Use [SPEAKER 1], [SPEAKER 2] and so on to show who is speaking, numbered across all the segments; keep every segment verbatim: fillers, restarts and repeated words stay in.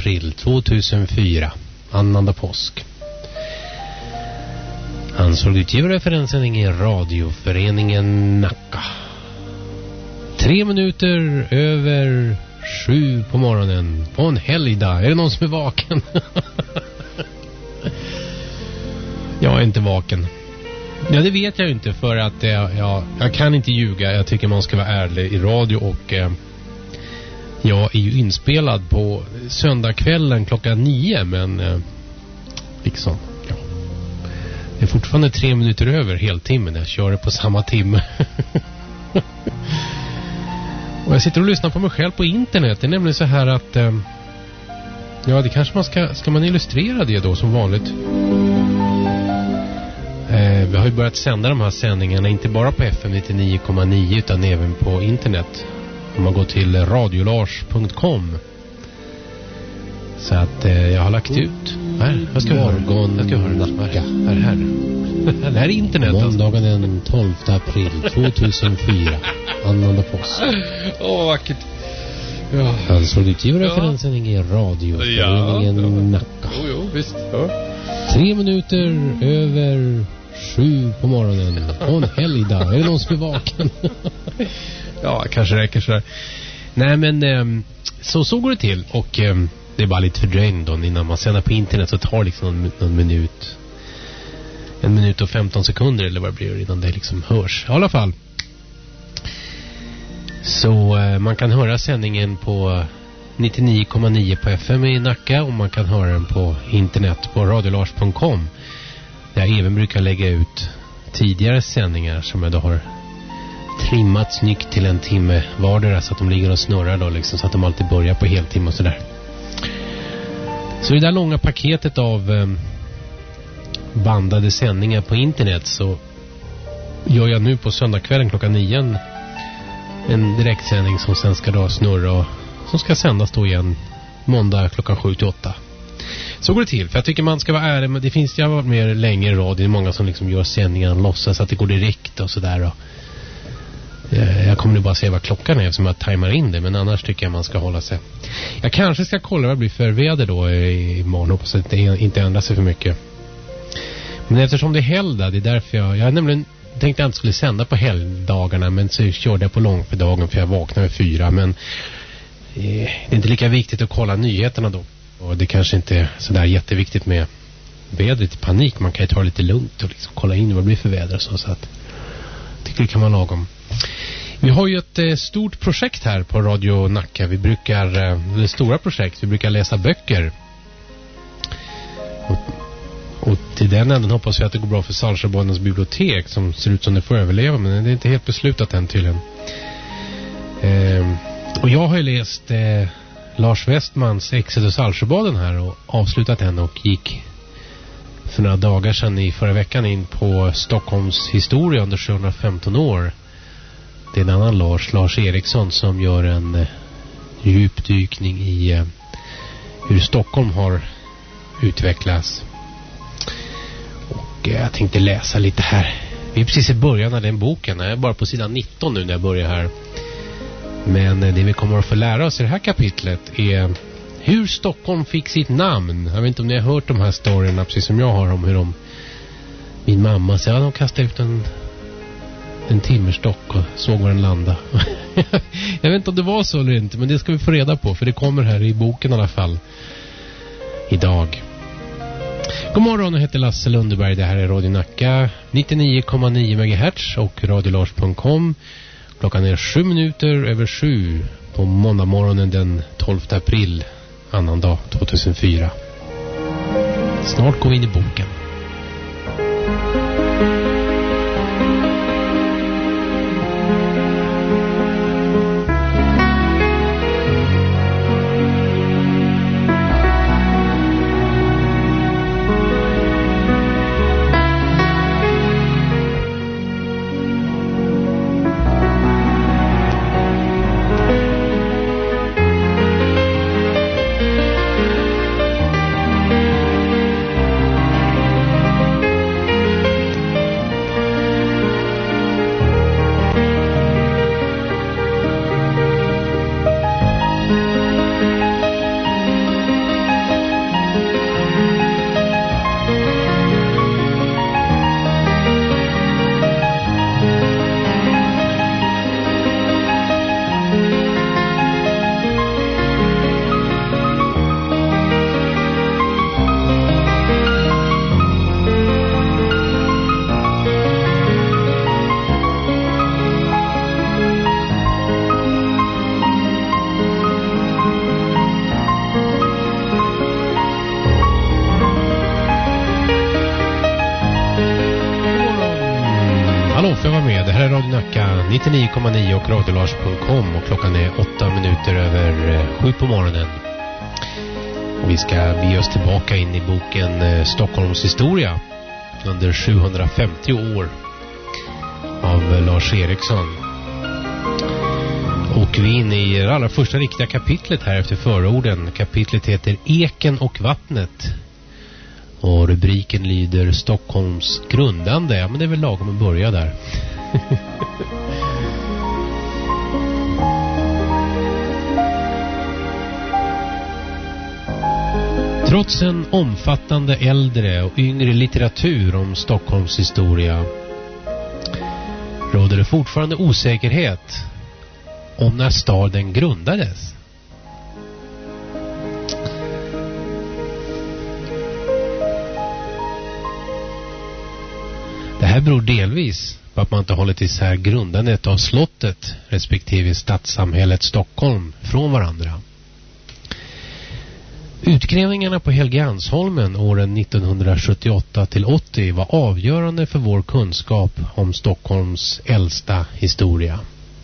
[SPEAKER 1] april tvåtusenfyra, annandag påsk. Ansvarig utgivare för den sändningen är Radioföreningen Nacka. Tre minuter över sju på morgonen på en helgdag. Är det någon som är vaken? Jag är inte vaken. Ja, det vet jag inte, för att jag, jag, jag kan inte ljuga. Jag tycker man ska vara ärlig i radio, och eh, jag är ju inspelad på söndagskvällen klockan nio, men eh, liksom, ja. Det är fortfarande tre minuter över heltimmen. Jag kör det på samma timme. Och jag sitter och lyssnar på mig själv på internet. Det är nämligen så här att eh, ja, det kanske man ska, ska man illustrera det då som vanligt. Eh, vi har ju börjat sända de här sändningarna inte bara på F M nittionio komma nio utan även på internet. Om man går till radiolars punkt com. Så att eh, jag har lagt ut. Här, vad ska vi höra? Vad ska vi höra? Nacka. Här, här. Det här är internet.
[SPEAKER 2] Måndagen den tolfte april tvåtusenfyra. Annandag påsk.
[SPEAKER 1] Åh, oh, vackert.
[SPEAKER 2] Ja. Ansvarig utgivare för den sändningen är Radioföreningen ja, ja. Nacka.
[SPEAKER 1] Jo, jo, visst. Ja.
[SPEAKER 2] Tre minuter över sju på morgonen på en helgdag. Är det någon som är vaken?
[SPEAKER 1] Ja, kanske räcker så där. Nej, men eh, så, så går det till. Och eh, det är bara lite fördröjning då. Innan man sänder på internet så tar det liksom någon, någon minut. En minut och femton sekunder eller vad det blir innan det liksom hörs. I alla fall. Så eh, man kan höra sändningen på nittionio komma nio på F M i Nacka, och man kan höra den på internet på radiolars punkt com. Där jag även brukar lägga ut tidigare sändningar som jag då har trimmat snyggt till en timme vardera, så att de ligger och snurrar då liksom, så att de alltid börjar på heltimme och sådär. Så det där långa paketet av eh, bandade sändningar på internet, så gör jag nu på söndagskvällen klockan nio en, en direktsändning som sen ska då snurra och som ska sändas då igen måndag klockan sju till åtta. Så går det till, för jag tycker man ska vara ärlig, men det finns ju varit mer länge i radio. Det är många som liksom gör sändningar och låtsas att det går direkt och sådär. Och eh, jag kommer nu bara säga vad klockan är eftersom jag tajmar in det, men annars tycker jag man ska hålla sig. Jag kanske ska kolla vad det blir för väder då imorgon, hoppas att det inte ändrar sig för mycket. Men eftersom det är helgdag, det är därför jag... Jag nämligen tänkte att jag inte skulle sända på helgdagarna, men så körde jag på långfredagen för jag vaknade vid fyra, men det är inte lika viktigt att kolla nyheterna då. Och det kanske inte är sådär jätteviktigt med vädret i panik. Man kan ju ta det lite lugnt och liksom kolla in vad det blir för väder och så, så att jag tycker det kan vara lagom. Vi har ju ett eh, stort projekt här på Radio Nacka. Vi brukar, eh, det är stora projekt, vi brukar läsa böcker. Och, och till den änden hoppas jag att det går bra för Saltsjöbadens bibliotek, som ser ut som det får överleva, men det är inte helt beslutat än tydligen. Eh, Och jag har ju läst eh, Lars Westmans Exodus Saltsjöbaden här och avslutat den, och gick för några dagar sedan i förra veckan in på Stockholms historia under sjuhundrafemton år. Det är en annan Lars, Lars Eriksson, som gör en eh, djupdykning i eh, hur Stockholm har utvecklats. Och eh, jag tänkte läsa lite här. Vi är precis i början av den boken. Jag är bara på sidan nitton nu när jag börjar här. Men det vi kommer att få lära oss i det här kapitlet är hur Stockholm fick sitt namn. Jag vet inte om ni har hört de här storyerna precis som jag har, om hur de, min mamma sa att de kastade ut en, en timmerstock och såg var den landade. Jag vet inte om det var så eller inte, men det ska vi få reda på, för det kommer här i boken i alla fall idag. God morgon, jag heter Lasse Lundeberg. Det här är Radio Nacka nittionio komma nio megahertz och radiolars punkt com. Klockan är sju minuter över sju på måndag morgonen den tolfte april, annan dag tvåtusenfyra. Snart går vi in i boken. för att vara med. Det här är Radio Nacka nittionio komma nio och radiolars punkt com och klockan är åtta minuter över sju på morgonen. Och vi ska bege oss tillbaka in i boken Stockholms historia under sjuhundrafemtio år av Lars Eriksson. Och vi är inne i det allra första riktiga kapitlet här efter förorden. Kapitlet heter Eken och vattnet. Och rubriken lyder Stockholms grundande. Ja, men det är väl lagom att börja där. Trots en omfattande äldre och yngre litteratur om Stockholms historia råder det fortfarande osäkerhet om när staden grundades. Det här beror delvis på att man inte hållit isär grundandet av slottet respektive stadssamhället Stockholm från varandra. Utgrävningarna på Helgeandsholmen åren nittonhundrasjuttioåtta till åttio var avgörande för vår kunskap om Stockholms äldsta historia.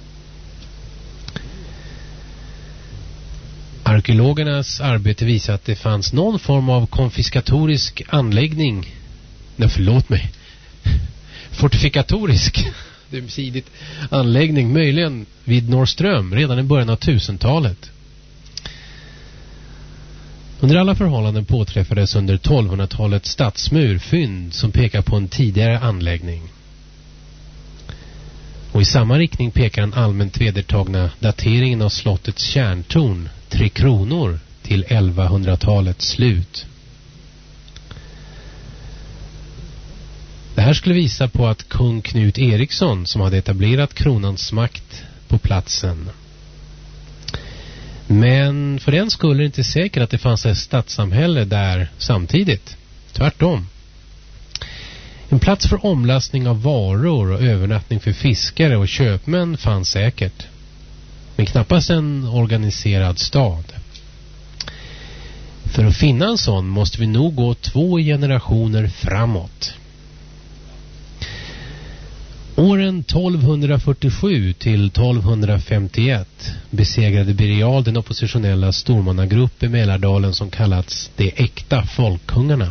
[SPEAKER 1] Arkeologernas arbete visar att det fanns någon form av konfiskatorisk anläggning. Nej, förlåt mig. Fortifikatorisk det är sidigt anläggning möjligen vid Norrström redan i början av tusentalet. Under alla förhållanden påträffades under tolvhundratalet stadsmur fynd som pekar på en tidigare anläggning. Och i samma riktning pekar den allmänt vedertagna dateringen av slottets kärntorn Tre Kronor till elvahundratalets slut. Det här skulle visa på att kung Knut Eriksson, som hade etablerat kronans makt på platsen. Men för den skulle det inte säkert att det fanns ett stadssamhälle där samtidigt. Tvärtom. En plats för omlastning av varor och övernattning för fiskare och köpmän fanns säkert. Men knappast en organiserad stad. För att finna en sån måste vi nog gå två generationer framåt. Åren tolvhundrafyrtiosju till tolvhundrafemtioett besegrade Birger Jarl den oppositionella stormannagrupp i Mälardalen som kallats de äkta folkkungarna.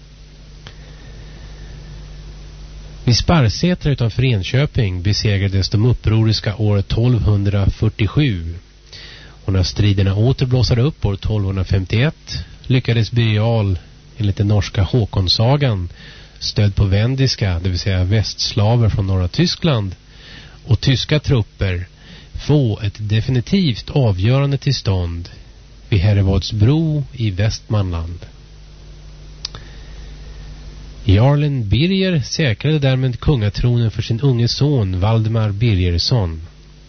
[SPEAKER 1] Vid Sparsätra utanför Enköping besegrades de upproriska år tolvhundrafyrtiosju. Och när striderna åter blåsade upp år tolvhundrafemtioett lyckades Birger Jarl enligt den norska Håkonsagan stöd på vendiska, det vill säga västslaver från norra Tyskland och tyska trupper få ett definitivt avgörande tillstånd vid Herrevadsbro i Västmanland. Jarlen Birger säkrade därmed kungatronen för sin unge son Valdemar Birgersson.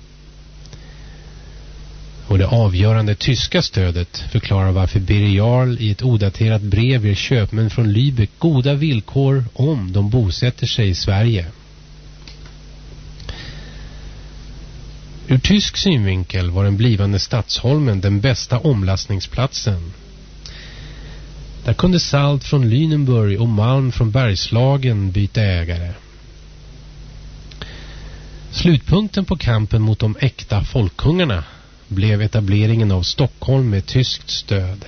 [SPEAKER 1] Och det avgörande tyska stödet förklarar varför Birger Jarl i ett odaterat brev ger köpmän från Lübeck goda villkor om de bosätter sig i Sverige. Ur tysk synvinkel var den blivande Stadsholmen den bästa omlastningsplatsen. Där kunde salt från Lüneburg och malm från Bergslagen byta ägare. Slutpunkten på kampen mot de äkta folkkungarna blev etableringen av Stockholm med tyskt stöd.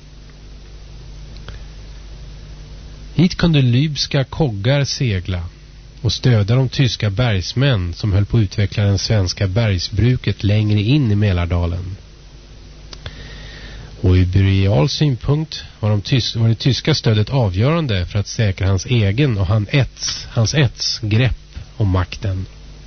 [SPEAKER 1] Hit kunde lybska koggar segla och stödja de tyska bergsmän som höll på att utveckla den svenska bergsbruket längre in i Mälardalen. Och ur Birger Jarls synpunkt var, de tys- var det tyska stödet avgörande för att säkra hans egen och han äts, hans äts grepp om makten.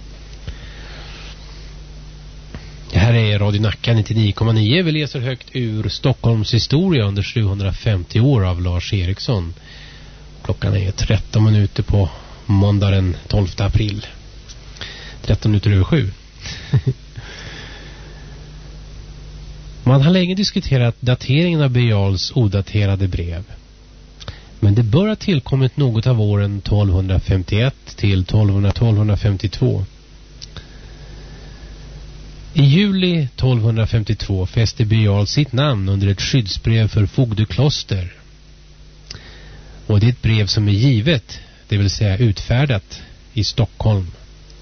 [SPEAKER 1] Det här är Radio Nacka nittionio komma nio. Vi läser högt ur Stockholms historia under sjuhundrafemtio år av Lars Eriksson. Klockan är tretton minuter på måndag den tolfte april. tretton minuter över sju. Man har länge diskuterat dateringen av Birger Jarls odaterade brev. Men det bör ha tillkommit något av åren tolvhundrafemtioett till tolvhundrafemtiotvå. I juli tolvhundrafemtiotvå fäste Birger Jarl sitt namn under ett skyddsbrev för Fogdekloster. Och det är ett brev som är givet, det vill säga utfärdat, i Stockholm.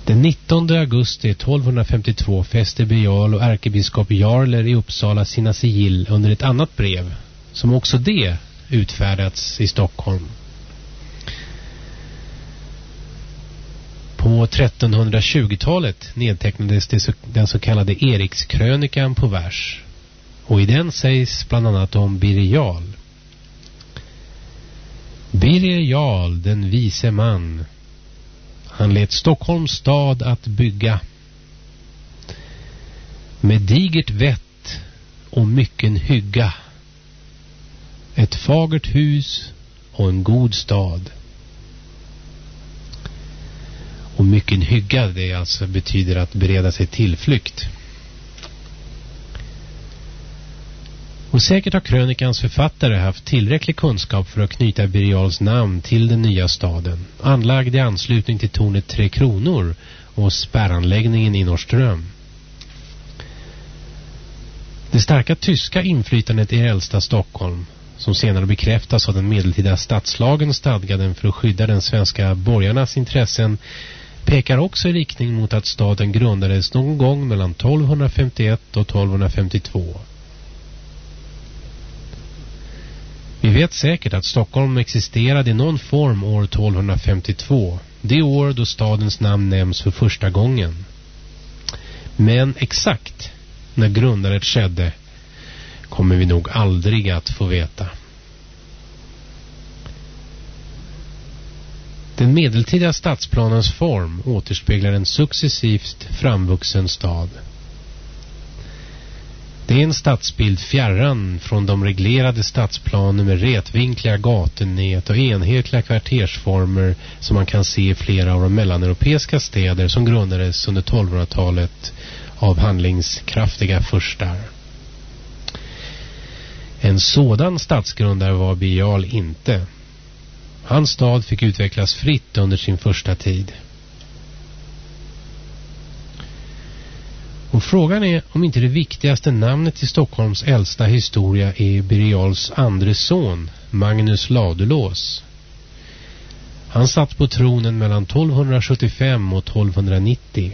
[SPEAKER 1] Den nittonde augusti tolvhundrafemtiotvå fäste Birger Jarl och ärkebiskop Jarler i Uppsala sina sigill under ett annat brev, som också det utfärdats i Stockholm. På trettonhundratjugotalet nedtecknades det, den så kallade Erikskrönikan på vers, och i den sägs bland annat om Birger Jarl. Birger Jarl, den vise man, han lät Stockholms stad att bygga med digert vett och mycken hygga, ett fagert hus och en god stad. Och mycken hygga, det alltså betyder att bereda sig tillflykt. Och säkert har krönikans författare haft tillräcklig kunskap för att knyta Birger Jarls namn till den nya staden, anlagd i anslutning till tornet Tre Kronor och spärranläggningen i Norrström. Det starka tyska inflytandet i äldsta Stockholm, som senare bekräftas av den medeltida stadslagen stadgaden för att skydda den svenska borgarnas intressen, pekar också i riktning mot att staden grundades någon gång mellan tolvhundrafemtioett och tolvhundrafemtiotvå. Vi vet säkert att Stockholm existerade i någon form år tolvhundrafemtiotvå, det år då stadens namn nämns för första gången. Men exakt när grundandet skedde kommer vi nog aldrig att få veta. Den medeltida stadsplanens form återspeglar en successivt framvuxen stad. Det är en stadsbild fjärran från de reglerade stadsplaner med rätvinkliga gatunät och enhetliga kvartersformer som man kan se i flera av de mellaneuropeiska städer som grundades under tolvhundratalet av handlingskraftiga furstar. En sådan stadsgrundare var Birger Jarl inte. Hans stad fick utvecklas fritt under sin första tid. Och frågan är om inte det viktigaste namnet i Stockholms äldsta historia är Birger Jarls andre son, Magnus Ladulås. Han satt på tronen mellan tolvhundrasjuttiofem och tolvhundranittio.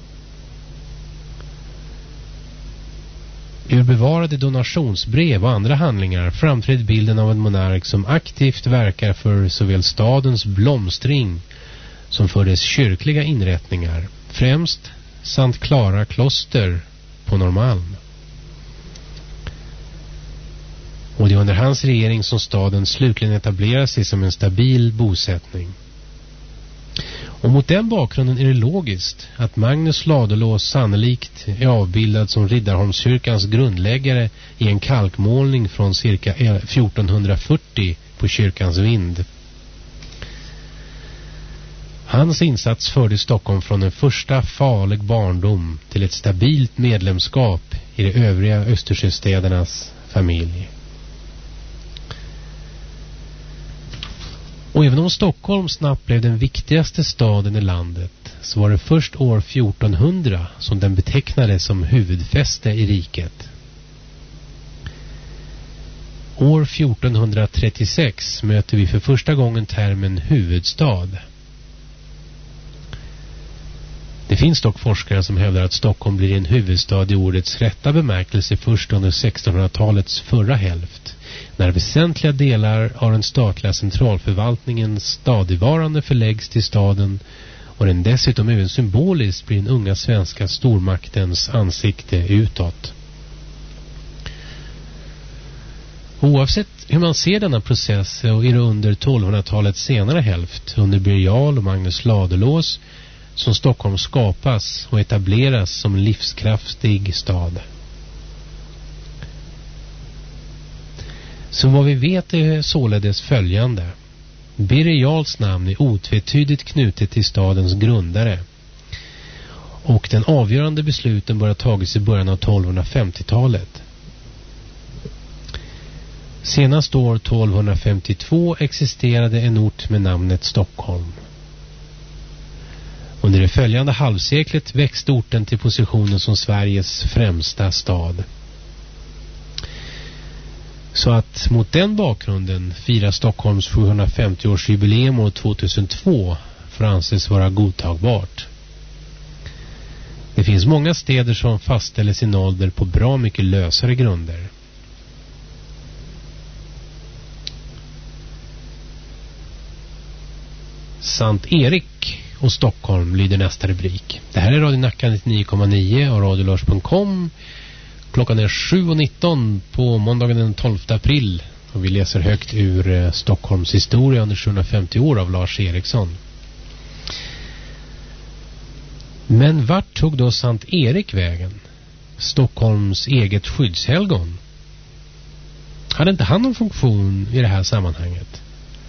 [SPEAKER 1] Ur bevarade donationsbrev och andra handlingar framträder bilden av en monark som aktivt verkar för såväl stadens blomstring som för dess kyrkliga inrättningar, främst Sankt Clara kloster på Norrmalm. Och det är under hans regering som staden slutligen etablerar sig som en stabil bosättning. Och mot den bakgrunden är det logiskt att Magnus Ladulås sannolikt är avbildad som Riddarholmskyrkans grundläggare i en kalkmålning från cirka fjortonhundrafyrtio på kyrkans vind. Hans insats förde Stockholm från en första farlig barndom till ett stabilt medlemskap i de övriga Östersjöstädernas familj. Och även om Stockholm snabbt blev den viktigaste staden i landet, så var det först år fjortonhundra som den betecknades som huvudfäste i riket. År fjortonhundratrettiosex möter vi för första gången termen huvudstad. Det finns dock forskare som hävdar att Stockholm blir en huvudstad i ordets rätta bemärkelse först under sextonhundratalets förra hälft, när väsentliga delar av den statliga centralförvaltningen stadigvarande förläggs till staden och den dessutom även symboliskt blir den unga svenska stormaktens ansikte utåt. Oavsett hur man ser denna process så är det under tolvhundratalets senare hälft, under Birger Jarl och Magnus Ladulås, som Stockholm skapas och etableras som en livskraftig stad. Så vad vi vet är således följande. Birger Jarls namn är otvetydigt knutet till stadens grundare. Och den avgörande besluten bör ha tagits i början av tolvhundrafemtiotalet. Senast år tolvhundrafemtiotvå existerade en ort med namnet Stockholm. Under det följande halvseklet växte orten till positionen som Sveriges främsta stad. Så att mot den bakgrunden firar Stockholms sjuhundrafemtio-årsjubileum år tvåtusentvå för anses vara godtagbart. Det finns många städer som fastställer sin ålder på bra mycket lösare grunder. Sankt Erik och Stockholm lyder nästa rubrik. Det här är Radio Nacka nittionio komma nio och radiolars punkt com. Klockan är sju och nitton på måndagen den tolfte april. Och vi läser högt ur eh, Stockholms historia under sjuhundrafemtio år av Lars Eriksson. Men vart tog då Sankt Erik vägen? Stockholms eget skyddshelgon. Hade inte han någon funktion i det här sammanhanget?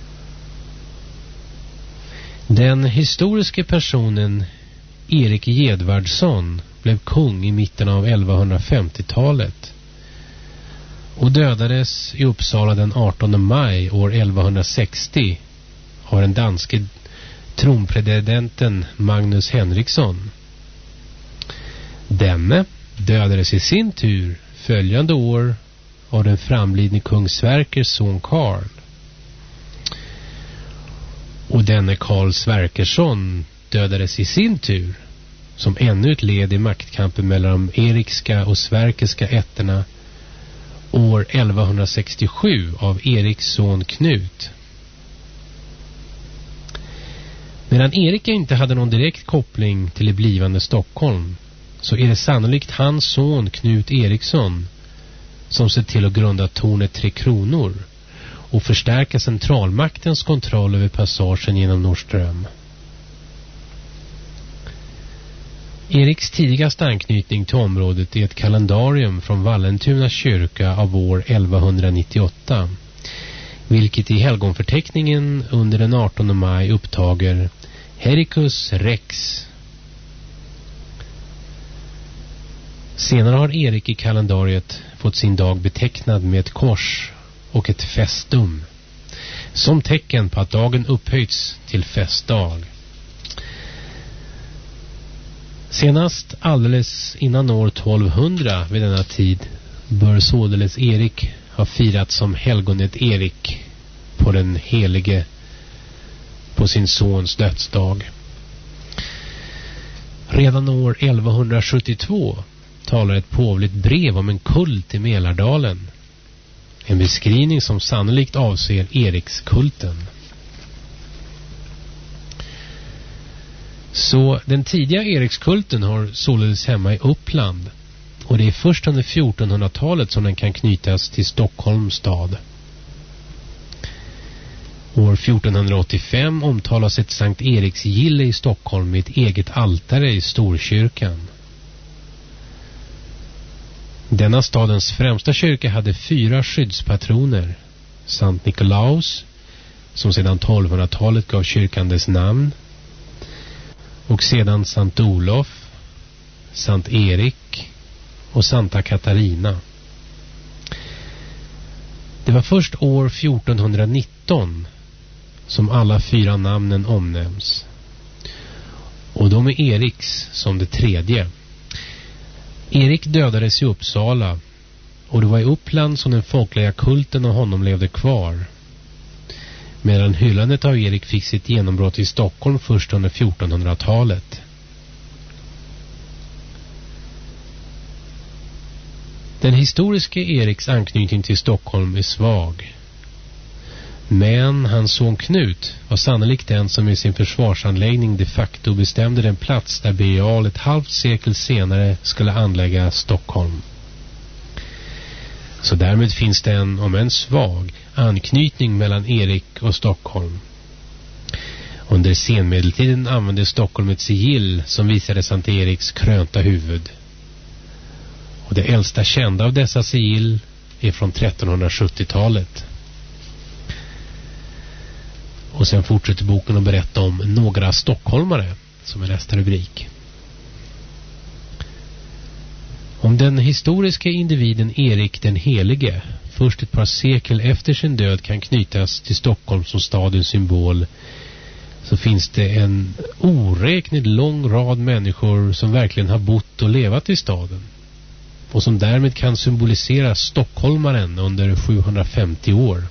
[SPEAKER 1] Den historiska personen Erik Gedvardsson blev kung i mitten av elvahundrafemtiotalet och dödades i Uppsala den artonde maj år elvahundrasextio av den danske tronpresidenten Magnus Henriksson. Denne dödades i sin tur följande år av den framlidne kung Sverkers son Karl. Och denne Karl Sverkersson dödades i sin tur som ännu ett led i maktkampen mellan de erikska och sverkerska ätterna år elvahundrasextiosju av Eriks son Knut. Medan Erik inte hade någon direkt koppling till det blivande Stockholm, så är det sannolikt hans son Knut Eriksson som sett till att grunda tornet Tre Kronor och förstärka centralmaktens kontroll över passagen genom Norrström. Eriks tidigaste anknytning till området är ett kalendarium från Vallentuna kyrka av år elvahundranittioåtta, vilket i helgonförteckningen under den artonde maj upptager Hericus Rex. Senare har Erik i kalendariet fått sin dag betecknad med ett kors och ett festum, som tecken på att dagen upphöjts till festdag. Senast alldeles innan år tolvhundra vid denna tid bör således Erik ha firat som helgonet Erik på den helige på sin sons dödsdag. Redan år elvahundrasjuttiotvå talar ett påvligt brev om en kult i Mälardalen. En beskrivning som sannolikt avser Erikskulten. Så den tidiga Erikskulten har således hemma i Uppland, och det är först under fjortonhundratalet som den kan knytas till Stockholms stad. År fjortonhundraåttiofem omtalas ett Sankt Eriksgille i Stockholm med ett eget altare i Storkyrkan. Denna stadens främsta kyrka hade fyra skyddspatroner: Sankt Nikolaus, som sedan tolvhundratalet gav kyrkan dess namn, och sedan Sankt Olof, Sankt Erik och Santa Katarina. Det var först år fjortonhundranitton som alla fyra namnen omnämns, och de är Eriks som det tredje. Erik dödades i Uppsala, och det var i Uppland som den folkliga kulten av honom levde kvar, medan hyllandet av Erik fick sitt genombrott i Stockholm först under fjortonhundratalet. Den historiska Eriks anknytning till Stockholm är svag, men hans son Knut var sannolikt den som i sin försvarsanläggning de facto bestämde den plats där Birger Jarl ett halvt sekel senare skulle anlägga Stockholm. Så därmed finns det en, om en svag, anknytning mellan Erik och Stockholm. Under senmedeltiden använde Stockholm ett sigill som visade Sankt Eriks krönta huvud. Och det äldsta kända av dessa sigill är från trettonhundrasjuttiotalet. Och sen fortsätter boken att berätta om några stockholmare, som är nästa rubrik. Om den historiska individen Erik den helige först ett par sekel efter sin död kan knytas till Stockholm som stadens symbol, så finns det en oräknad lång rad människor som verkligen har bott och levat i staden och som därmed kan symbolisera stockholmaren under sjuhundrafemtio år.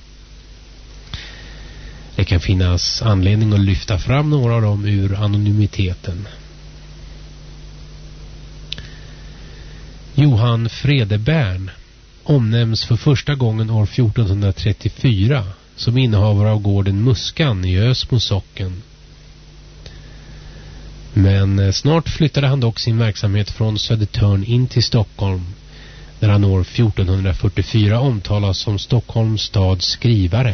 [SPEAKER 1] Det kan finnas anledning att lyfta fram några av dem ur anonymiteten. Johan Fredebern omnämns för första gången år fjortonhundratrettiofyra som innehavare av gården Muskan i Ösmo socken. Men snart flyttade han dock sin verksamhet från Södertörn in till Stockholm, där han år fjortonhundrafyrtiofyra omtalas som Stockholms stads skrivare.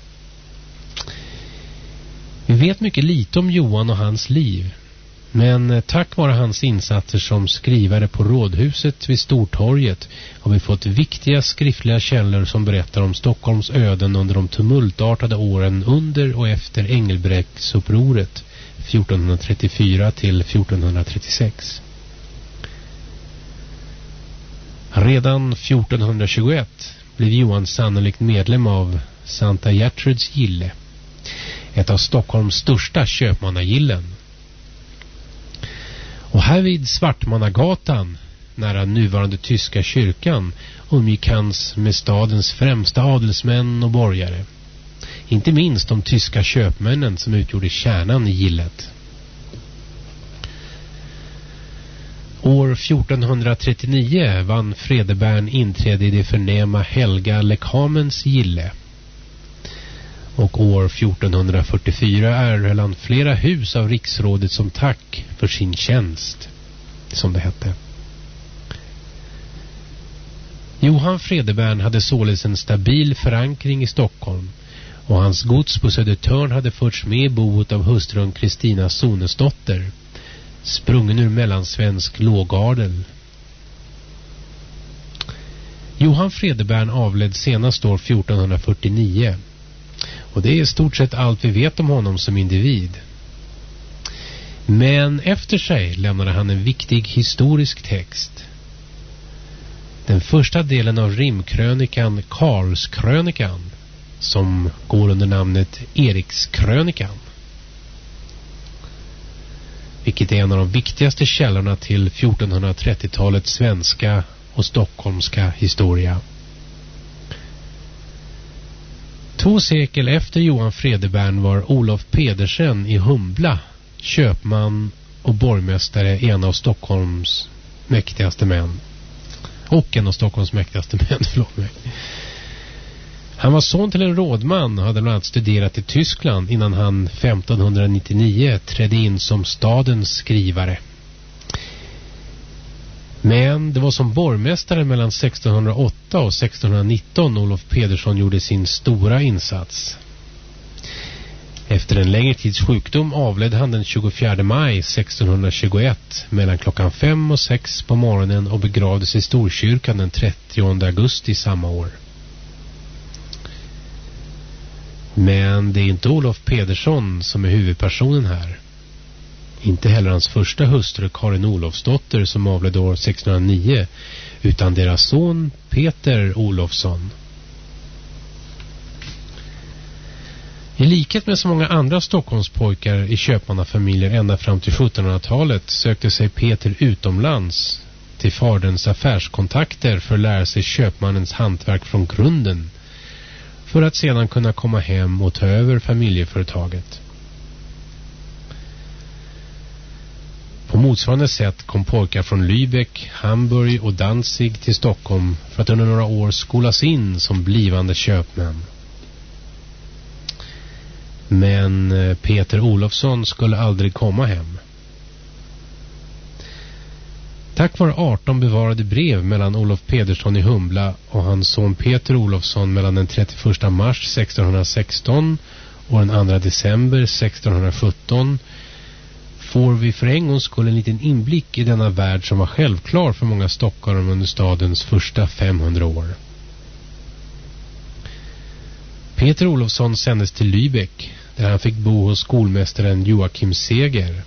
[SPEAKER 1] Vi vet mycket lite om Johan och hans liv, men tack vare hans insatser som skrivare på Rådhuset vid Stortorget har vi fått viktiga skriftliga källor som berättar om Stockholms öden under de tumultartade åren under och efter Engelbrektsupproret fjortonhundratrettiofyra till fjortonhundratrettiosex. Redan fjortonhundratjugoett blev Johan sannolikt medlem av Santa Gertruds gille, ett av Stockholms största köpmannagillen. Och här vid Svartmannagatan, nära nuvarande tyska kyrkan, umgick hans med stadens främsta adelsmän och borgare. Inte minst de tyska köpmännen som utgjorde kärnan i gillet. År fjortonhundratrettionio vann Fredebern inträde i det förnäma Helga Lekamens gille. Och år fjortonhundrafyrtiofyra erhöll han flera hus av riksrådet som tack för sin tjänst, som det hette. Johan Fredebern hade således en stabil förankring i Stockholm, och hans gods på Södertörn hade förts med i boet av hustrun Kristina Sonesdotter, sprungen ur mellansvensk lågadel. Johan Fredebern avled senast år fjortonhundrafyrtionio, och det är i stort sett allt vi vet om honom som individ. Men efter sig lämnade han en viktig historisk text. Den första delen av rimkrönikan Karlskrönikan, som går under namnet Erikskrönikan, vilket är en av de viktigaste källorna till fjortonhundratrettiotalets svenska och stockholmska historia. Två sekel efter Johan Fredebern var Olof Pedersen i Humbla köpman och borgmästare, en av Stockholms mäktigaste män. Och en av Stockholms mäktigaste män, förlåt mig. Han var son till en rådman och hade bland annat studerat i Tyskland innan han femtonhundranittionio trädde in som stadens skrivare. Men det var som borgmästare mellan sextonhundraåtta och sextonhundranitton Olof Pedersen gjorde sin stora insats. Efter en längre tids sjukdom avled han den tjugofjärde maj sextonhundratjugoett mellan klockan fem och sex på morgonen och begravdes i Storkyrkan den trettionde augusti samma år. Men det är inte Olof Pedersen som är huvudpersonen här. Inte heller hans första hustru Karin Olofsdotter som avled år sextonhundranio, utan deras son Peter Olofsson. I likhet med så många andra Stockholmspojkar i köpmannafamiljer ända fram till sjuttonhundratalet sökte sig Peter utomlands till faderns affärskontakter för att lära sig köpmannens hantverk från grunden, för att sedan kunna komma hem och ta över familjeföretaget. På motsvarande sätt kom pojkar från Lübeck, Hamburg och Danzig till Stockholm för att under några år skolas in som blivande köpmän. Men Peter Olofsson skulle aldrig komma hem. Tack vare arton bevarade brev mellan Olof Pedersen i Humbla och hans son Peter Olofsson mellan den trettioförsta mars sextonhundrasexton och den andra december sextonhundrasjutton får vi för en gångs skull en liten inblick i denna värld som var självklar för många stockholmare under stadens första femhundra år. Peter Olofsson sändes till Lübeck, där han fick bo hos skolmästaren Joakim Seger.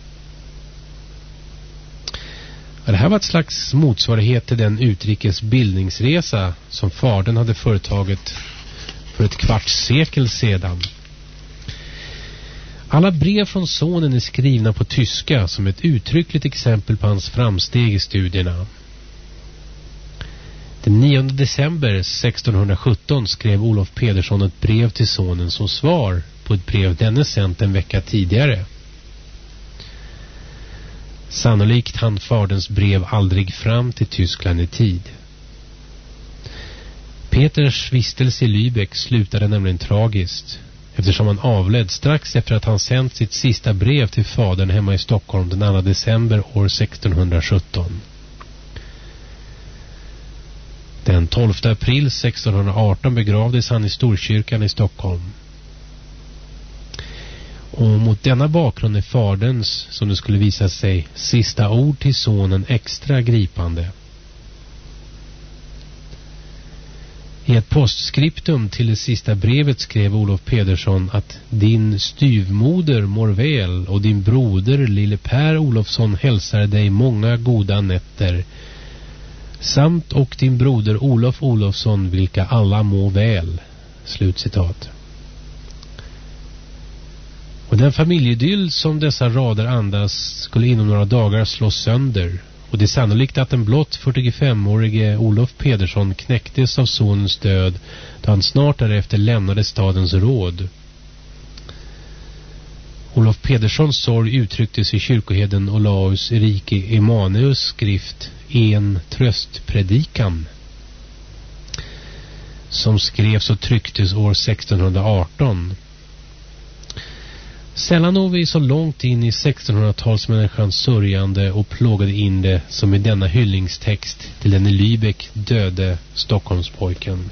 [SPEAKER 1] Det här var ett slags motsvarighet till den utrikes bildningsresa som fadern hade företagit för ett kvarts sekel sedan. Alla brev från sonen är skrivna på tyska som ett uttryckligt exempel på hans framsteg i studierna. Den nionde december sextonhundrasjutton skrev Olof Pedersen ett brev till sonen som svar på ett brev denne sänt en vecka tidigare. Sannolikt hann faderns brev aldrig fram till Tyskland i tid. Peters vistelse i Lübeck slutade nämligen tragiskt, eftersom han avled strax efter att han sänt sitt sista brev till fadern hemma i Stockholm den andra december år sextonhundrasjutton. Den tolfte april sextonhundraarton begravdes han i Storkyrkan i Stockholm. Och mot denna bakgrund är faderns, som det skulle visa sig, sista ord till sonen extra gripande. I ett postskriptum till det sista brevet skrev Olof Pedersson att din styvmoder mår väl och din broder lille Per Olofsson hälsar dig många goda nätter, samt och din broder Olof Olofsson, vilka alla må väl. Slutcitat. Och den familjeidyll som dessa rader andas skulle inom några dagar slås sönder, och det är sannolikt att den blott fyrtiofemårige Olof Pedersson knäcktes av sonens död då han snart därefter lämnade stadens råd. Olof Pederssons sorg uttrycktes i kyrkoheden Olaus Erike Emanuels skrift En tröstpredikan, som skrevs och trycktes år sextonhundraarton. Sällan når vi så långt in i sextonhundratalsmänniskans sörjande och plågade in det som i denna hyllningstext till den i Lübeck döde Stockholmspojken.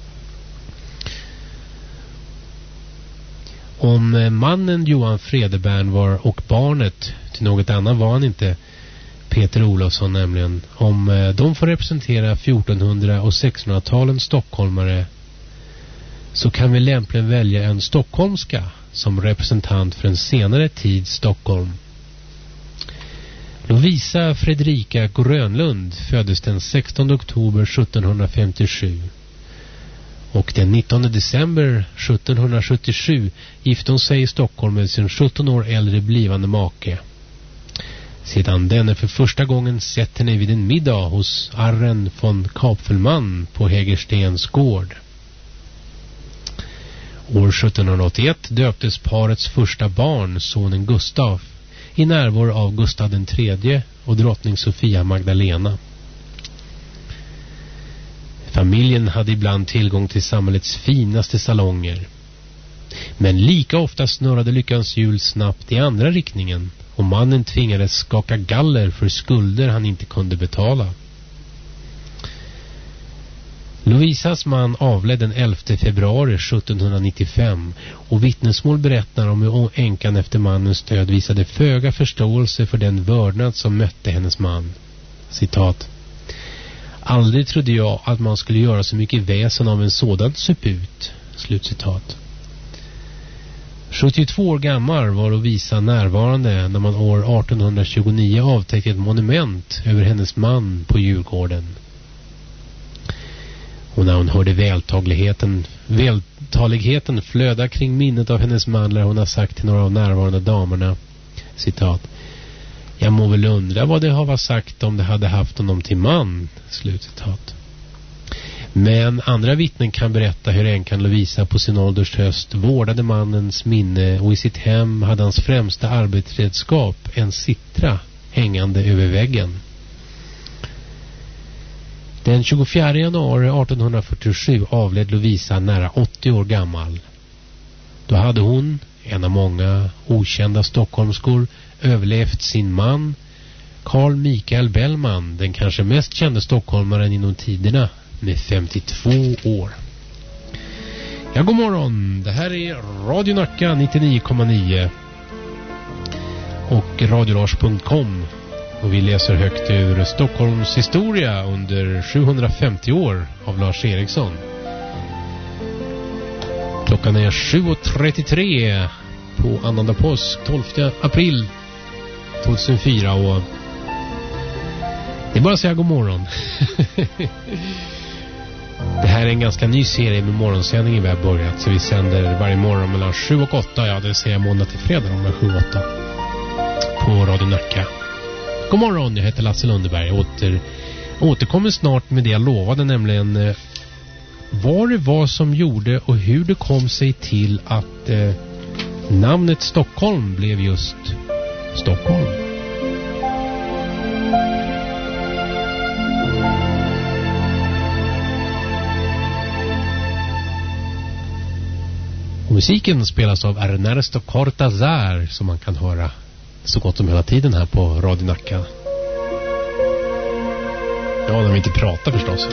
[SPEAKER 1] Om mannen Johan Fredebern var och barnet, till något annat var han inte, Peter Olofsson nämligen, om de får representera fjortonhundra- och sextonhundratalens stockholmare, så kan vi lämpligen välja en stockholmska som representant för en senare tids Stockholm. Lovisa Fredrika Grönlund föddes den sextonde oktober sjuttonhundrafemtiosju, och den nittonde december sjuttonhundrasjuttiosju gifte hon sig i Stockholm med sin sjutton år äldre blivande make. Sedan denne för första gången sett henne vid en middag hos Arren von Kapfellman på Hägerstens gård. År sjuttonhundraåttioett döptes parets första barn, sonen Gustav, i närvaro av Gustav den tredje och drottning Sofia Magdalena. Familjen hade ibland tillgång till samhällets finaste salonger. Men lika ofta snurrade lyckans hjul snabbt i andra riktningen, och mannen tvingades skaka galler för skulder han inte kunde betala. Lovisas man avled den elfte februari sjuttonhundranittiofem, och vittnesmål berättar om hur änkan efter mannens död visade föga förståelse för den vördnad som mötte hennes man. Citat: aldrig trodde jag att man skulle göra så mycket väsen av en sådan suput. Slutcitat. sjuttiotvå år gammal var Lovisa närvarande när man år artonhundratjugonio avtäckte ett monument över hennes man på Djurgården. Och när hon hörde vältagligheten, vältaligheten flöda kring minnet av hennes man, lär hon ha sagt till några av närvarande damerna, citat: jag må väl undra vad det har sagt om det hade haft honom till man. Slutcitat. Men andra vittnen kan berätta hur änkan Lovisa på sin ålders höst vårdade mannens minne, och i sitt hem hade hans främsta arbetsredskap en citra hängande över väggen. Den tjugofjärde januari artonhundrafyrtiosju avled Lovisa nära åttio år gammal. Då hade hon, en av många okända stockholmskor, överlevt sin man, Carl Michael Bellman, den kanske mest kände stockholmaren inom tiderna, med femtiotvå år. Ja, god morgon. Det här är Radio Nacka nittionio komma nio och radiolars punkt com. Och vi läser högt ur Stockholms historia under sjuhundrafemtio år av Lars Eriksson. Klockan är sju och trettiotre på annandag påsk, tolfte april tjugohundrafyra, och det är bara att säga god morgon. Det här är en ganska ny serie med morgonsändning vi har börjat, så vi sänder varje morgon mellan sju och åtta, ja det säger måndag till fredag mellan sju och åtta på Radio Nacka. God morgon, jag heter Lasse Lundeberg. Åter, återkommer snart med det jag lovade, nämligen eh, vad det var som gjorde och hur det kom sig till att eh, namnet Stockholm blev just Stockholm. Och musiken spelas av Ernesto Cortázar, som man kan höra så gott som hela tiden här på Radio Nacka. Ja, när vi inte pratar förstås.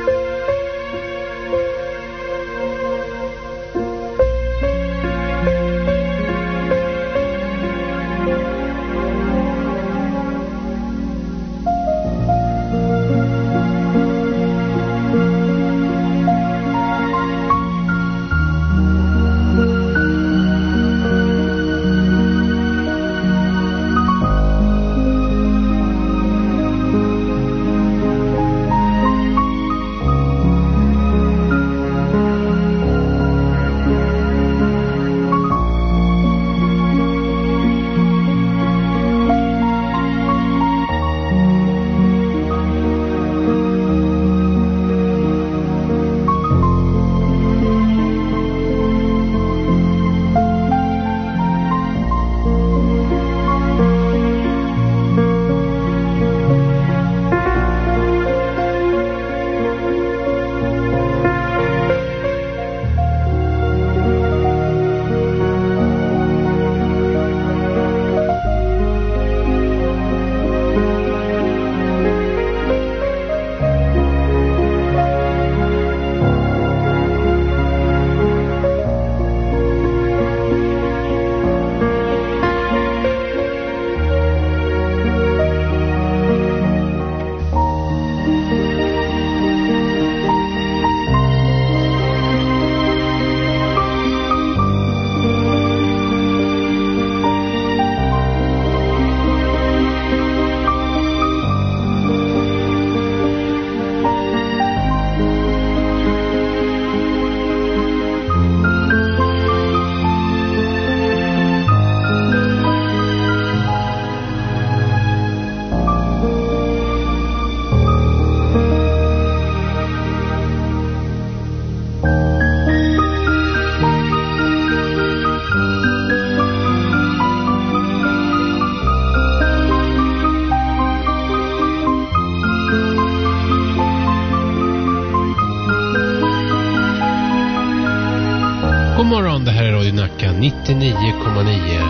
[SPEAKER 1] nittionio komma nio.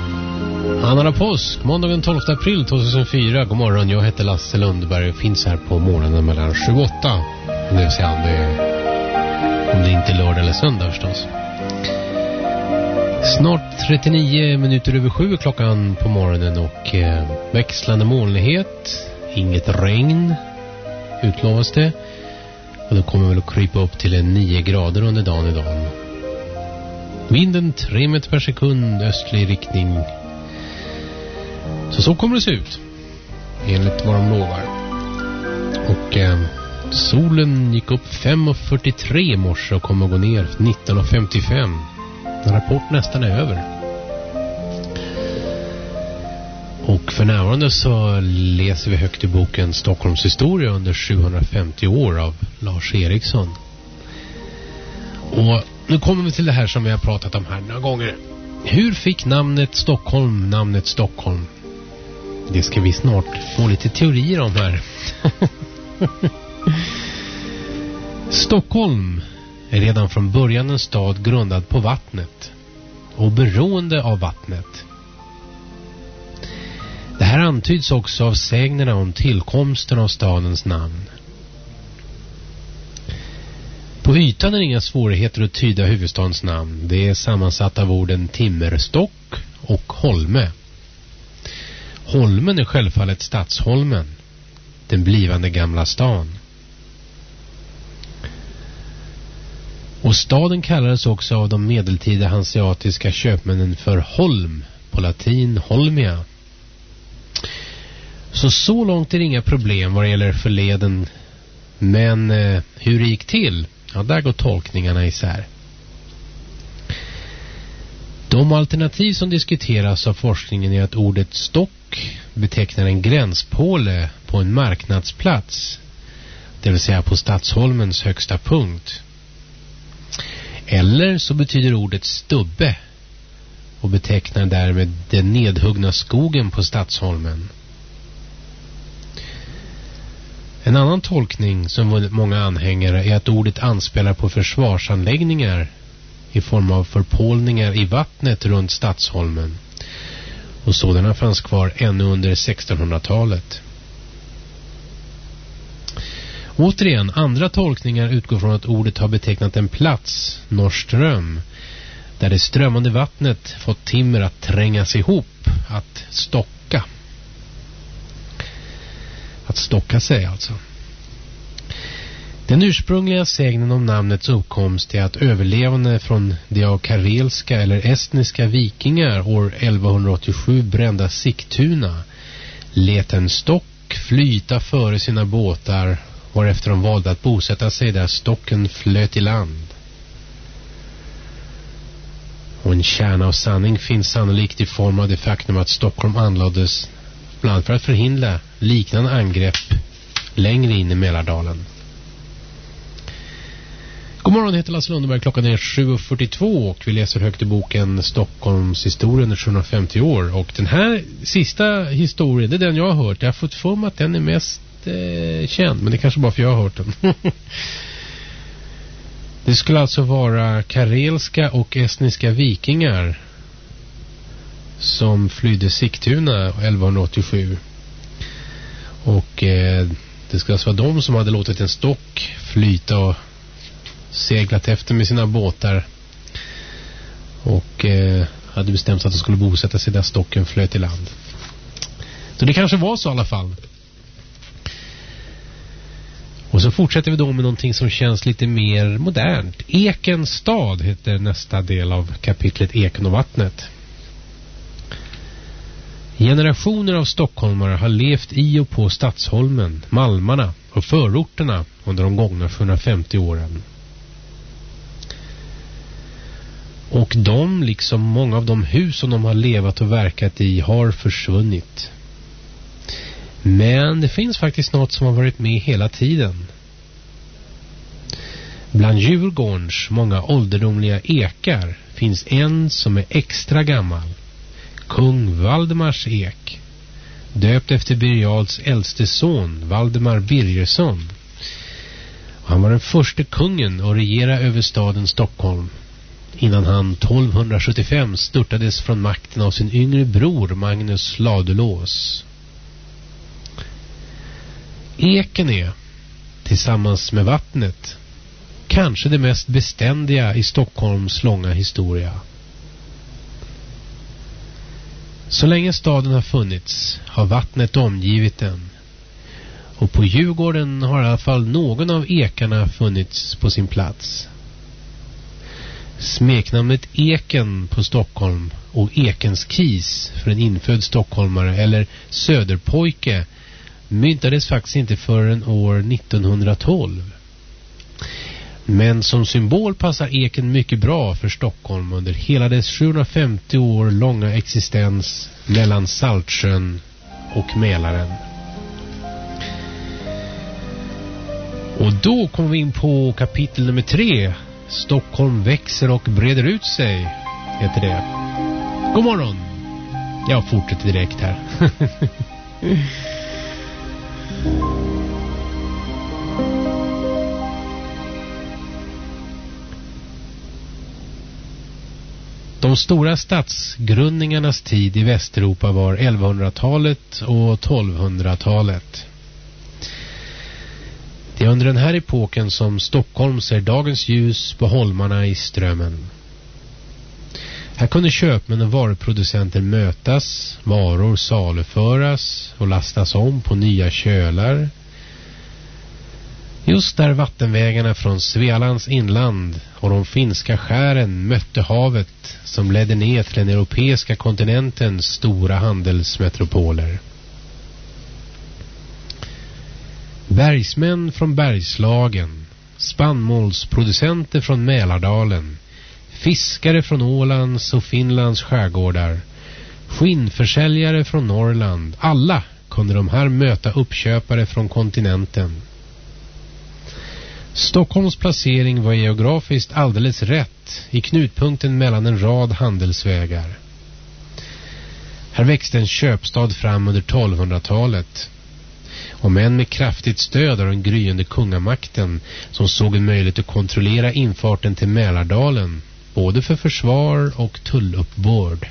[SPEAKER 1] Anna påsk, måndagen tolfte april tjugohundrafyra. God morgon, jag heter Lasse Lundberg och finns här på morgonen mellan sju och åtta. Det vill säga om det, är, om det inte är lördag eller söndag förstås. Snart trettionio minuter över sju klockan på morgonen och eh, växlande molnighet. Inget regn utlovas det. Och det kommer väl att krypa upp till en nio grader under dagen idag. Vinden tre meter per sekund, östlig riktning. Så så kommer det se ut, enligt vad de lovar. Och eh, solen gick upp fem fyrtiotre i morse och kommer att gå ner nitton femtiofem. En rapport nästan är över. Och för närvarande så läser vi högt i boken Stockholms historia under sjuhundrafemtio år av Lars Eriksson. Och nu kommer vi till det här som vi har pratat om här några gånger. Hur fick namnet Stockholm namnet Stockholm? Det ska vi snart få lite teorier om här. Stockholm är redan från början en stad grundad på vattnet och beroende av vattnet. Det här antyds också av sägnerna om tillkomsten av stadens namn. På ytan är det inga svårigheter att tyda huvudstadens namn. Det är sammansatt av orden Timmerstock och Holme. Holmen är självfallet Stadsholmen, den blivande gamla stan. Och staden kallades också av de medeltida hanseatiska köpmännen för Holm, på latin Holmia. Så så långt är det inga problem vad det gäller förleden. Men eh, hur det gick till, ja, där går tolkningarna isär. De alternativ som diskuteras av forskningen är att ordet stock betecknar en gränspåle på en marknadsplats, det vill säga på Stadsholmens högsta punkt. Eller så betyder ordet stubbe och betecknar därmed den nedhuggna skogen på Stadsholmen. En annan tolkning som många anhängare är att ordet anspelar på försvarsanläggningar i form av förpålningar i vattnet runt Stadsholmen. Och sådana fanns kvar ännu under sextonhundratalet. Återigen, andra tolkningar utgår från att ordet har betecknat en plats, Norrström, där det strömmande vattnet fått timmer att trängas ihop, att stocka. Att stocka sig alltså. Den ursprungliga sägnen om namnets uppkomst är att överlevande från de av karelska eller estniska vikingar år elvahundraåttiosju brända Sigtuna lät en stock flyta före sina båtar, varefter de valde att bosätta sig där stocken flöt i land. Och en kärna av sanning finns sannolikt i form av det faktum att Stockholm anlades bland annat för att förhindra liknande angrepp längre in i Mälardalen. God morgon, heter Lasse Lundeberg. Klockan är sju och fyrtiotvå och vi läser högt i boken Stockholms historia under sjuhundrafemtio år. Och den här sista historien, det är den jag har hört. Jag har fått för mig att den är mest eh, känd, men det är kanske bara för jag har hört den. Det skulle alltså vara karelska och estniska vikingar som flydde Sigtuna elvahundraåttiosju. Och eh, det skulle alltså vara de som hade låtit en stock flyta och seglat efter med sina båtar. Och eh, hade bestämt sig att de skulle bosätta sig där stocken flöt i land. Så det kanske var så i alla fall. Och så fortsätter vi då med någonting som känns lite mer modernt. Ekens stad heter nästa del av kapitlet Eken och vattnet. Generationer av stockholmare har levt i och på Stadsholmen, Malmarna och förorterna under de gångna sjuhundrafemtio åren. Och de, liksom många av de hus som de har levat och verkat i, har försvunnit. Men det finns faktiskt något som har varit med hela tiden. Bland Djurgårdens många ålderdomliga ekar finns en som är extra gammal. Kung Valdemars ek. Döpt efter Birger Jarls äldste son, Valdemar Birgersson. Han var den första kungen att regera över staden Stockholm, innan han tolvhundrasjuttiofem störtades från makten av sin yngre bror Magnus Ladulås. Eken är, tillsammans med vattnet, kanske det mest beständiga i Stockholms långa historia. Så länge staden har funnits har vattnet omgivit den. Och på Djurgården har i alla fall någon av ekarna funnits på sin plats. Smeknamnet Eken på Stockholm och Ekens kis för en infödd stockholmare eller söderpojke myntades faktiskt inte förrän år nittonhundratolv. Men som symbol passar eken mycket bra för Stockholm under hela dess sjuhundrafemtio år långa existens mellan Saltsjön och Mälaren. Och då kommer vi in på kapitel nummer tre. Stockholm växer och breder ut sig, heter det. God morgon. Jag fortsätter direkt här. De stora stadsgrundningarnas tid i Västeuropa var elvahundratalet och tolvhundratalet. Det är under den här epoken som Stockholm ser dagens ljus på holmarna i Strömmen. Här kunde köpmän och varuproducenter mötas, varor saluföras och lastas om på nya kölar. Just där vattenvägarna från Svealands inland och de finska skären mötte havet som ledde ner till den europeiska kontinentens stora handelsmetropoler. Bergsmän från Bergslagen, spannmålsproducenter från Mälardalen, fiskare från Ålands och Finlands skärgårdar, skinnförsäljare från Norrland, alla kunde de här möta uppköpare från kontinenten. Stockholms placering var geografiskt alldeles rätt i knutpunkten mellan en rad handelsvägar. Här växte en köpstad fram under tolvhundratalet. Och men med kraftigt stöd av den gryende kungamakten som såg en möjlighet att kontrollera infarten till Mälardalen både för försvar och tulluppbörd.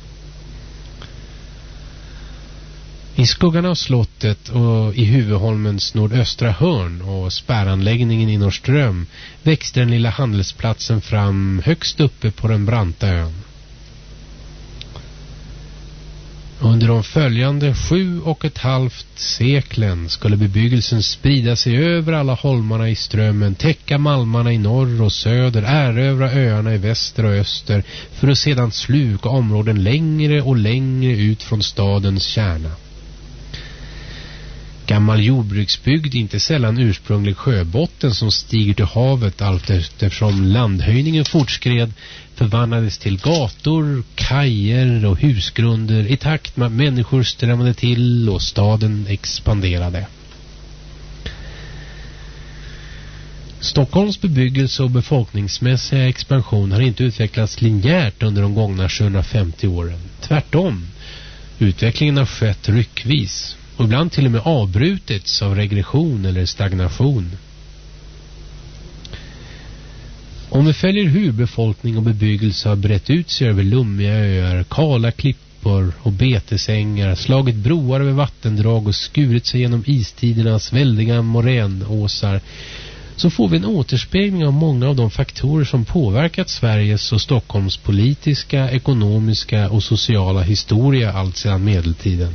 [SPEAKER 1] I skuggan av slottet och i Huvudholmens nordöstra hörn och spärranläggningen i Norrström växte den lilla handelsplatsen fram högst uppe på den branta ön. Under de följande sju och ett halvt seklen skulle bebyggelsen sprida sig över alla holmarna i strömmen, täcka malmarna i norr och söder, erövra öarna i väster och öster för att sedan sluka områden längre och längre ut från stadens kärna. Gammal jordbruksbygd, inte sällan ursprunglig sjöbotten som stiger till havet allt eftersom landhöjningen fortskred, förvandlades till gator, kajer och husgrunder i takt med att människor strömmade till och staden expanderade. Stockholms bebyggelse och befolkningsmässiga expansion har inte utvecklats linjärt under de gångna sjuhundrafemtio åren. Tvärtom, utvecklingen har skett ryckvis och ibland till och med avbrutits av regression eller stagnation. Om vi följer hur befolkning och bebyggelse har brett ut sig över lummiga öar, kala klippor och betesängar, slagit broar över vattendrag och skurit sig genom istidernas väldiga moränåsar, så får vi en återspegling av många av de faktorer som påverkat Sveriges och Stockholms politiska, ekonomiska och sociala historia allt sedan medeltiden.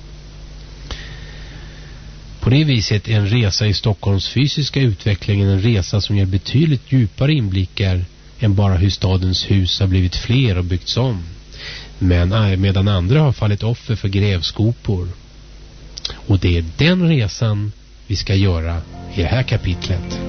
[SPEAKER 1] På det viset är en resa i Stockholms fysiska utveckling en resa som ger betydligt djupare inblickar än bara hur stadens hus har blivit fler och byggts om. Men medan andra har fallit offer för grävskopor. Och det är den resan vi ska göra i det här kapitlet.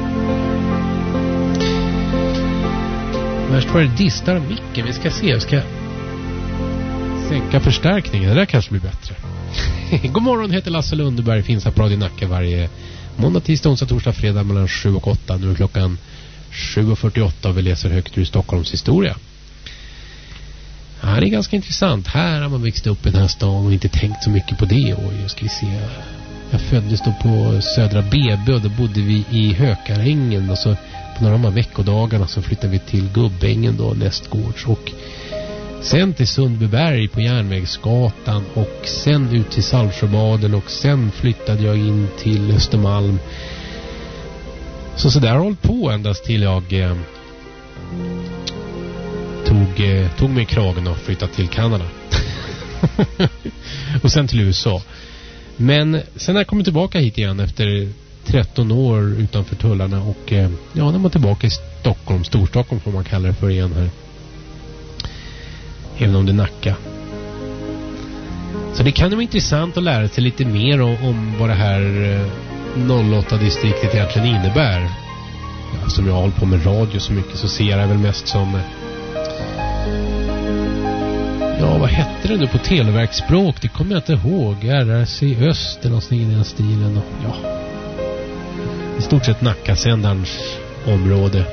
[SPEAKER 1] Värst var det distar micken. Vi ska se, jag ska sänka förstärkningen. Det där kanske blir bättre. God morgon, heter Lasse Lundeberg, finns här på Radio Nacka varje måndag, tisdag, onsdag, torsdag, fredag mellan sju och åtta. Nu är klockan sju och fyrtioåtta och vi läser högt ur Stockholms historia. Ja, det är ganska intressant. Här har man växt upp i den här stan och inte tänkt så mycket på det. Och jag ska se, jag föddes då på Södra B B och då bodde vi i Hökarängen, och så på några av de här veckodagarna så flyttade vi till Gubbängen då, nästgårds, och sen till Sundbyberg på Järnvägsgatan och sen ut till Saltsjöbaden och sen flyttade jag in till Östermalm. Så så där har jag hållit på endast till jag eh, tog, eh, tog mig kragen och flyttade till Kanada. Och sen till U S A. Men sen har jag kommit tillbaka hit igen efter tretton år utanför tullarna och eh, ja, när man är tillbaka i Stockholm, Storstockholm får man kalla det för igen här. Även om det är Nacka. Så det kan ju vara intressant att lära sig lite mer om, om vad det här noll åtta-distriktet egentligen innebär. Ja, som jag håller på med radio så mycket så ser jag väl mest som... Ja, vad hette det nu på televerksspråk? Det kommer jag inte ihåg. R R C Öst eller någonting i den stilen. Och, ja. I stort sett Nacka-sändarens område.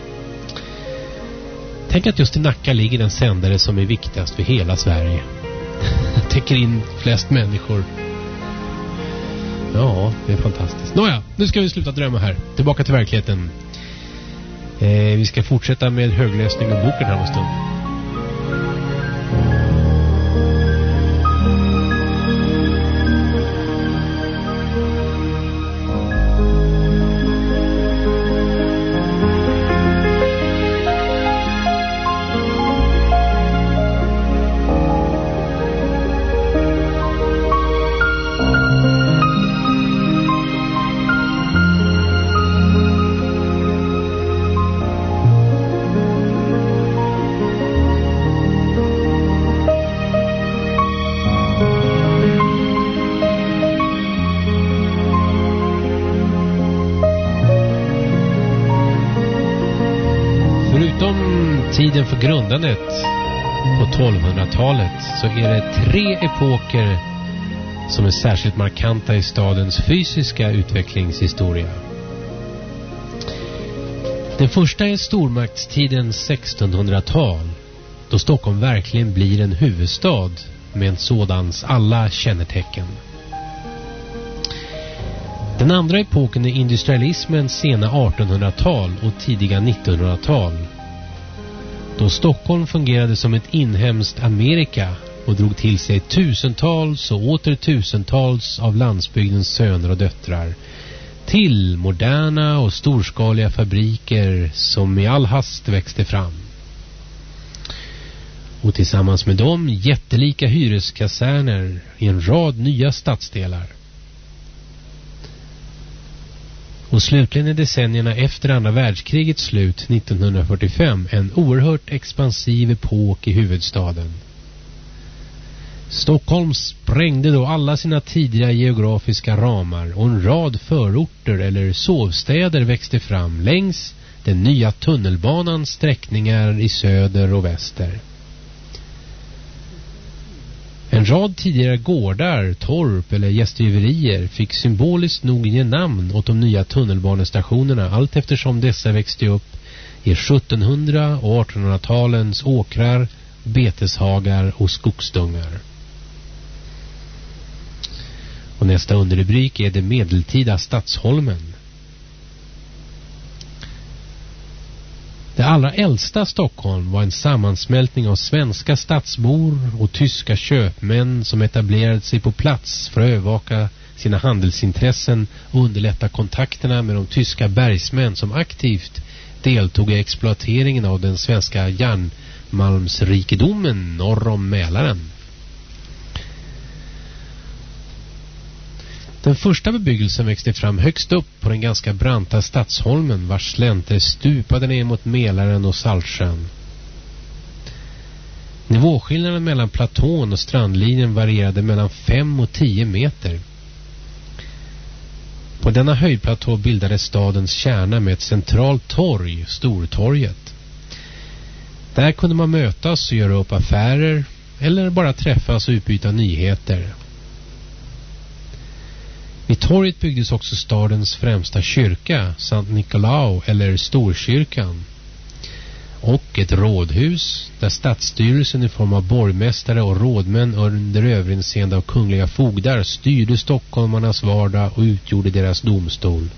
[SPEAKER 1] Tänk att just i Nacka ligger den sändare som är viktigast för hela Sverige. Täcker in flest människor. Ja, det är fantastiskt. Nåja, nu ska vi sluta drömma här. Tillbaka till verkligheten. Eh, vi ska fortsätta med högläsning av boken här en stund. Tiden för grundandet på tolvhundratalet så är det tre epoker som är särskilt markanta i stadens fysiska utvecklingshistoria. Den första är stormaktstidens sextonhundratal, då Stockholm verkligen blir en huvudstad med en sådans alla kännetecken. Den andra epoken är industrialismens sena artonhundratal och tidiga nittonhundratal. Då Stockholm fungerade som ett inhemskt Amerika och drog till sig tusentals och åter tusentals av landsbygdens söner och döttrar till moderna och storskaliga fabriker som i all hast växte fram. Och tillsammans med dem jättelika hyreskaserner i en rad nya stadsdelar. Och slutligen i decennierna efter andra världskrigets slut nittonhundrafyrtiofem en oerhört expansiv epok i huvudstaden. Stockholm sprängde då alla sina tidiga geografiska ramar och en rad förorter eller sovstäder växte fram längs den nya tunnelbanans sträckningar i söder och väster. En rad tidigare gårdar, torp eller gästgiverier fick symboliskt nog ge namn åt de nya tunnelbanestationerna allt eftersom dessa växte upp i sjuttonhundra- och artonhundratalens åkrar, beteshagar och skogsdungar. Och nästa underrubrik är det medeltida Stadsholmen. Det allra äldsta Stockholm var en sammansmältning av svenska stadsbor och tyska köpmän som etablerade sig på plats för att övervaka sina handelsintressen och underlätta kontakterna med de tyska bergsmän som aktivt deltog i exploateringen av den svenska järnmalmsrikedomen norr om Mälaren. Den första bebyggelsen växte fram högst upp på den ganska branta Stadsholmen vars slänter stupade ner mot Mälaren och Saltsjön. Nivåskillnaden mellan platån och strandlinjen varierade mellan fem och tio meter. På denna höjdplatå bildades stadens kärna med ett centralt torg, Stortorget. Där kunde man mötas och göra upp affärer eller bara träffas och utbyta nyheter. Vid torget byggdes också stadens främsta kyrka, Sankt Nikolao eller Storkyrkan. Och ett rådhus där stadsstyrelsen i form av borgmästare och rådmän under överinseende av kungliga fogdar styrde stockholmarnas vardag och utgjorde deras domstol.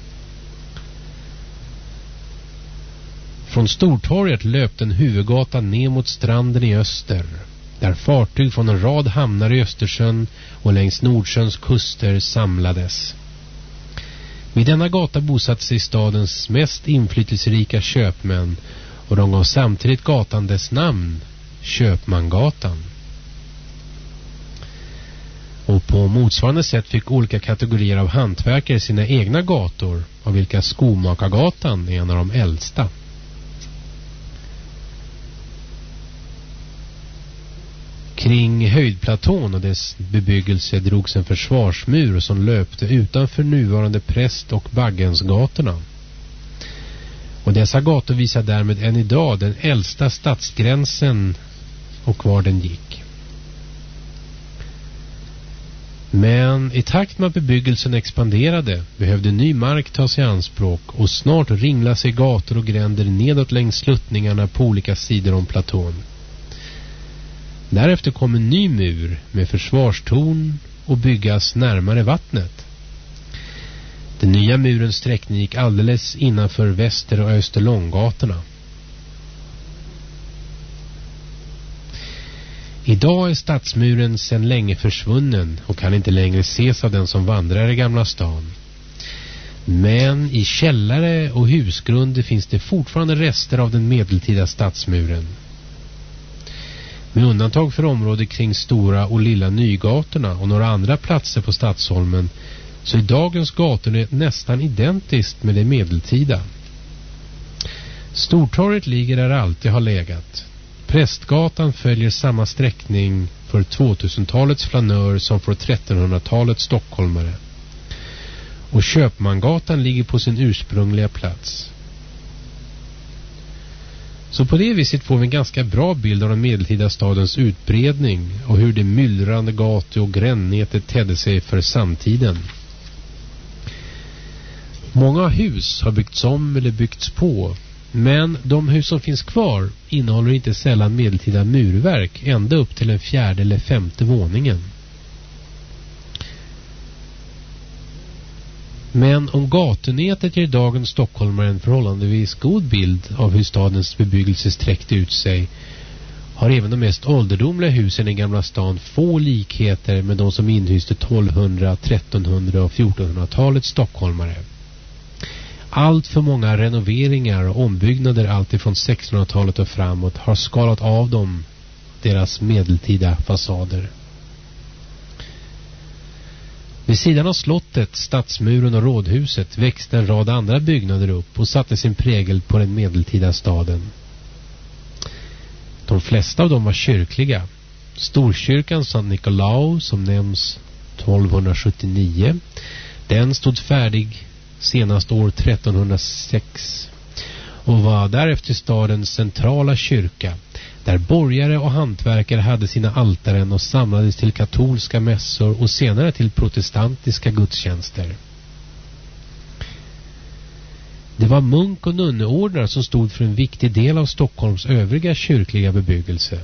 [SPEAKER 1] Från Stortorget löpte en huvudgata ner mot stranden i öster, där fartyg från en rad hamnar i Östersjön och längs Nordsjöns kuster samlades. Vid denna gata bosatte sig stadens mest inflytelserika köpmän och de gav samtidigt gatan dess namn, Köpmangatan. Och på motsvarande sätt fick olika kategorier av hantverkare sina egna gator, av vilka Skomakargatan är en av de äldsta. Kring höjdplatån och dess bebyggelse drogs en försvarsmur som löpte utanför nuvarande Präst- och Baggensgatorna. Och dessa gator visar därmed än idag den äldsta stadsgränsen och var den gick. Men i takt med att bebyggelsen expanderade behövde ny mark tas i anspråk och snart ringla sig gator och gränder nedåt längs sluttningarna på olika sidor om platån. Därefter kom en ny mur med försvarstorn och byggas närmare vattnet. Den nya murens sträckning gick alldeles innanför Väster- och Österlånggatorna. Idag är stadsmuren sedan länge försvunnen och kan inte längre ses av den som vandrar i Gamla stan. Men i källare och husgrunder finns det fortfarande rester av den medeltida stadsmuren. Med undantag för området kring Stora och Lilla Nygatorna och några andra platser på Stadsholmen så är dagens gator nästan identiskt med det medeltida. Stortorget ligger där alltid har legat. Prästgatan följer samma sträckning för tvåtusentalets flanör som för trettonhundratalets stockholmare. Och Köpmangatan ligger på sin ursprungliga plats. Så på det viset får vi en ganska bra bild av den medeltida stadens utbredning och hur det myllrande gatu- och grännätet tedde sig för samtiden. Många hus har byggts om eller byggts på, men de hus som finns kvar innehåller inte sällan medeltida murverk ända upp till den fjärde eller femte våningen. Men om gatunätet ger dagens stockholmare en förhållandevis god bild av hur stadens bebyggelse sträckte ut sig, har även de mest ålderdomliga husen i Gamla stan få likheter med de som inhyste tolvhundra-, trettonhundra- och fjortonhundratalets stockholmare. Allt för många renoveringar och ombyggnader alltifrån sextonhundratalet och framåt har skalat av dem deras medeltida fasader. Vid sidan av slottet, stadsmuren och rådhuset växte en rad andra byggnader upp och satte sin prägel på den medeltida staden. De flesta av dem var kyrkliga. Storkyrkan Sankt Nikolaus, som nämns tolvhundrasjuttionio, den stod färdig senast år trettonhundrasex och var därefter stadens centrala kyrka, där borgare och hantverkare hade sina altaren och samlades till katolska mässor och senare till protestantiska gudstjänster. Det var munk- och nunneordnar som stod för en viktig del av Stockholms övriga kyrkliga bebyggelse.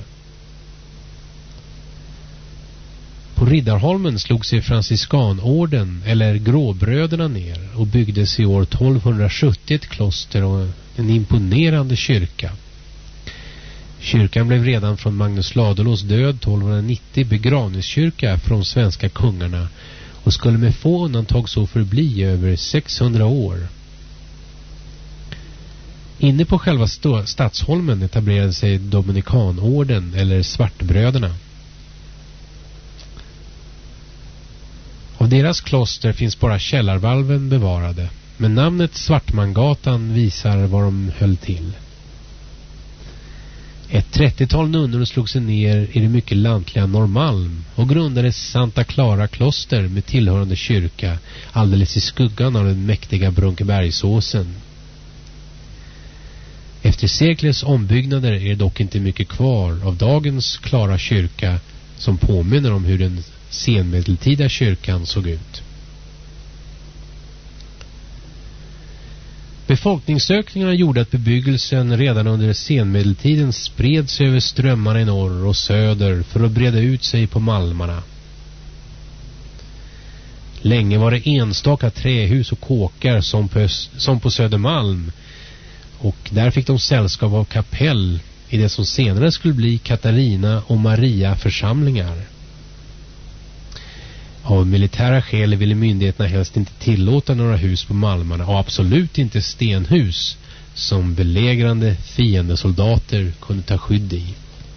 [SPEAKER 1] På Riddarholmen slog sig franciskanorden eller gråbröderna ner och byggdes i år tolvhundrasjuttio ett kloster och en imponerande kyrka. Kyrkan blev redan från Magnus Ladulås död tolvhundranittio begravningskyrka för de svenska kungarna och skulle med få undantag så förbli över sexhundra år. Inne på själva Stadsholmen etablerade sig Dominikanorden eller Svartbröderna. Av deras kloster finns bara källarvalven bevarade, men namnet Svartmangatan visar var de höll till. Ett trettiotal nunnor slog sig ner i det mycket lantliga Norrmalm och grundade Santa Clara kloster med tillhörande kyrka alldeles i skuggan av den mäktiga Brunkebergsåsen. Efter seklets ombyggnader är det dock inte mycket kvar av dagens Klara kyrka som påminner om hur den senmedeltida kyrkan såg ut. Befolkningsökningarna gjorde att bebyggelsen redan under senmedeltiden spred sig över strömmarna i norr och söder för att breda ut sig på malmarna. Länge var det enstaka trähus och kåkar som på, som på Södermalm, och där fick de sällskap av kapell i det som senare skulle bli Katarina och Maria församlingar. Av militära skäl ville myndigheterna helst inte tillåta några hus på malmarna och absolut inte stenhus som belägrande fiendesoldater kunde ta skydd i.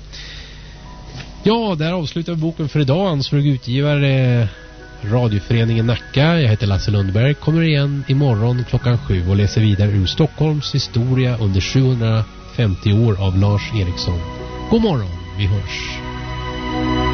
[SPEAKER 1] Ja, där avslutar vi boken för idag. Ansvarig utgivare Radioföreningen Nacka. Jag heter Lasse Lundberg. Kommer igen imorgon klockan sju och läser vidare ur Stockholms historia under sjuhundrafemtio år av Lars Eriksson. God morgon, vi hörs.